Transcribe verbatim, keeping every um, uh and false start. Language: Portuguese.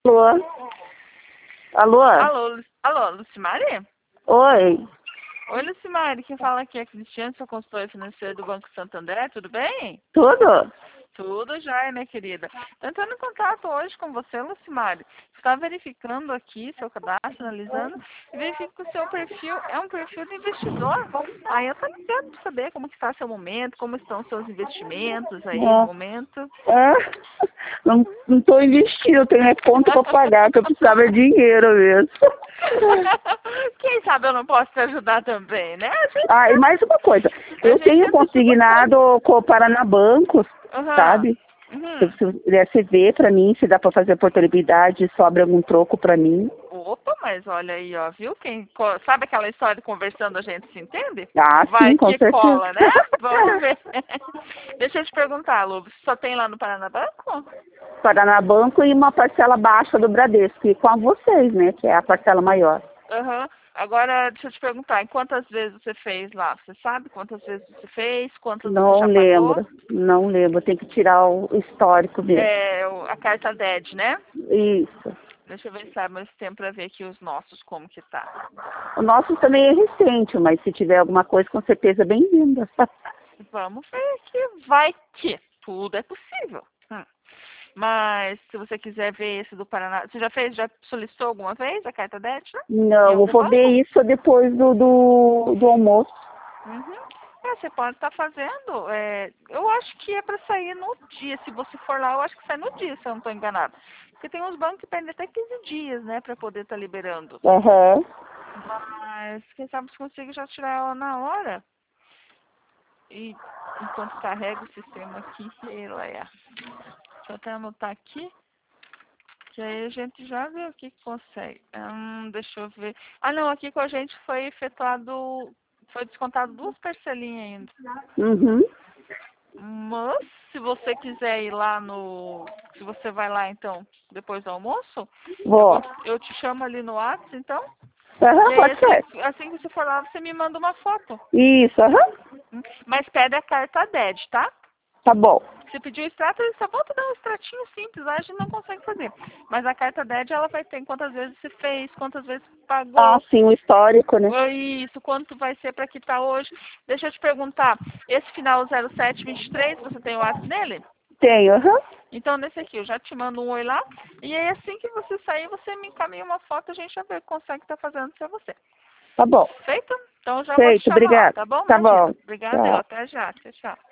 Alô? Alô? Alô, Lu- alô, Lucimari? Oi. Oi, Lucimari, quem fala aqui é a Cristiane, sua consultora financeira do Banco Santander, tudo bem? Tudo? Tudo já, minha querida. Tô entrando em contato hoje com você, Lucimari. Está verificando aqui seu cadastro, analisando, e verifico que o seu perfil é um perfil de investidor. Aí eu tô querendo saber como que está seu momento, como estão seus investimentos aí no É. momento. É. Não, não tô investindo, eu tenho é conta pra pagar, que eu precisava de dinheiro mesmo. Quem sabe eu não posso te ajudar também, né? A gente Ah, e mais uma coisa. a Eu gente tenho sempre se propõe. consignado com o Paranabanco, Aham. sabe? Se Uhum. você pudesse ver pra mim, se dá pra fazer oportunidade, sobra algum troco pra mim. Opa, mas olha aí, ó, viu? Quem, co- sabe aquela história de conversando a gente se entende? Ah, Vai sim, com que certeza. cola, né? Vamos ver. Deixa eu te perguntar, Lu, você só tem lá no Paranabanco? Paranabanco e uma parcela baixa do Bradesco, e com a vocês, né, que é a parcela maior. Aham. Agora, deixa eu te perguntar, em quantas vezes você fez lá? Você sabe quantas vezes você fez? Quantas você Não já pagou? lembro, não lembro. Tem que tirar o histórico mesmo. É, o- a carta D E D, né? Isso. Deixa eu ver se sabe mais tempo pra ver aqui os nossos, como que tá. O nosso também é recente, mas se tiver alguma coisa, com certeza bem-vinda. Vamos ver que vai que tudo é possível. Hum. Mas se você quiser ver esse do Paraná, você já fez, já solicitou alguma vez a carta D E D, né? Em Não, eu algum vou ver banco? isso depois do, do, do almoço. Uhum. É, você pode estar fazendo. É, eu acho que é para sair no dia. Se você for lá, eu acho que sai no dia, se eu não estou enganado. Porque tem uns bancos que pedem até quinze dias, né, para poder estar liberando. Aham. Mas quem sabe se consigo já tirar ela na hora. E enquanto carrega o sistema aqui, ela é. Deixa eu até anotar aqui. Que aí a gente já vê o que que consegue. Hum, deixa eu ver. Ah, não, aqui com a gente foi efetuado, foi descontado duas parcelinhas ainda. Uhum. Mas, se você quiser ir lá no... Se você vai lá, então, depois do almoço, eu, Vou. vou, eu te chamo ali no WhatsApp, então. E Aham, aí, pode ser. assim, assim que você for lá, você me manda uma foto. Isso, aham. Hum, Mas pede a carta D E D, tá? Tá bom. Se pedir o extrato, ele só volta a dar um extratinho simples, lá a gente não consegue fazer. Mas a carta D E D, ela vai ter quantas vezes você fez, quantas vezes Ah, pagou, sim, o histórico, né? isso, quanto vai ser para quitar hoje. Deixa eu te perguntar, esse final zero sete vinte e três, você tem o WhatsApp nele? Tenho, aham. Então, nesse aqui, eu já te mando um oi lá. E aí, assim que você sair, você me encaminha uma foto, a gente já vê o que consegue estar fazendo para você. Tá bom. Feito? Então, eu já vou te Feito, chamar lá, obrigado. tá bom? Tá Imagina. bom. Obrigada, eu. Tchau. Até já. Tchau, tchau.